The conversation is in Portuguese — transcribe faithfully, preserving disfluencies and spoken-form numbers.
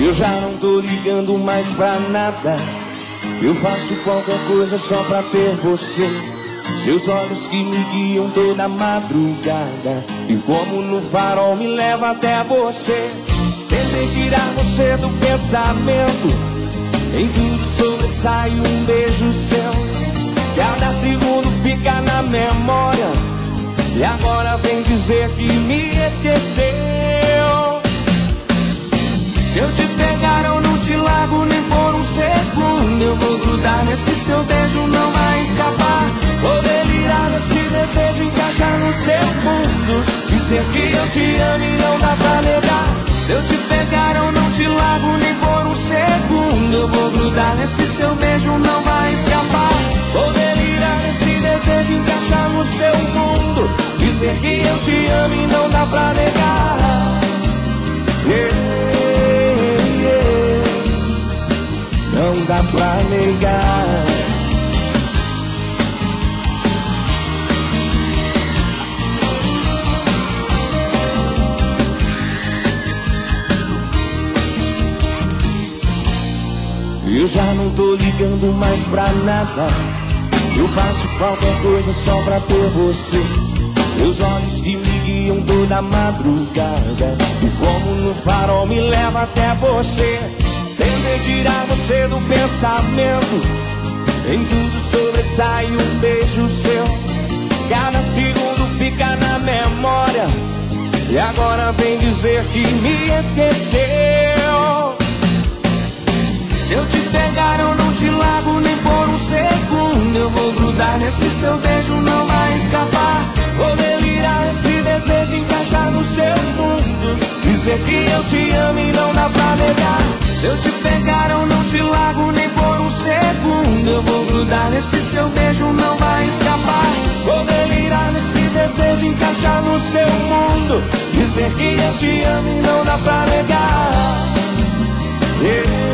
Eu já não tô ligando mais pra nada. Eu faço qualquer coisa só pra ter você. Seus olhos que me guiam toda madrugada, e como no farol me leva até você. Tentei tirar você do pensamento, em tudo sobressai um beijo seu. Cada segundo fica na memória, e agora vem dizer que me esqueceu. Se eu te pegar eu não te largo nem por um segundo. Eu vou grudar nesse seu beijo, não vai escapar. Vou delirar nesse desejo, encaixar no seu mundo. Dizer que eu te amo e não dá pra negar. Se eu te pegar eu não te largo nem por um segundo. Eu vou grudar nesse seu beijo, não vai escapar. Vou delirar nesse desejo, encaixar no seu mundo. Dizer que eu te amo e não dá pra negar. Yeah. Não dá pra negar. Eu já não tô ligando mais pra nada. Eu faço qualquer coisa só pra ter você. Meus olhos que me guiam toda madrugada, e como no farol me leva até você. Tentei tirar você do pensamento, em tudo sobressai um beijo seu. Cada segundo fica na memória, e agora vem dizer que me esqueceu. Se eu te pegar eu não te largo nem por um segundo. Eu vou grudar nesse seu beijo, não vai escapar. Vou delirar esse desejo, encaixar no seu mundo. Dizer que eu te amo e não dá pra negar. Se eu te pegar eu não te largo nem por um segundo. Eu vou grudar nesse seu beijo, não vai escapar. Vou delirar nesse desejo, encaixar no seu mundo. Dizer que eu te amo e não dá pra negar. Yeah.